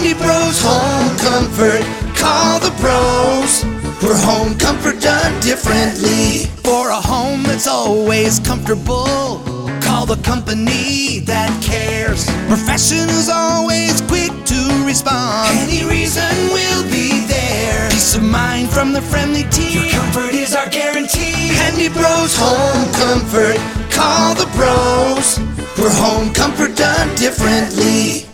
Handy Bros Home Comfort. Call the pros. We're home comfort done differently. For a home that's always comfortable, call the company that cares. Professionals always quick to respond. Any reason we'll be there. Peace of mind from the friendly team. Your comfort is our guarantee. Handy Bros Home Comfort. Call the pros. We're home comfort done differently.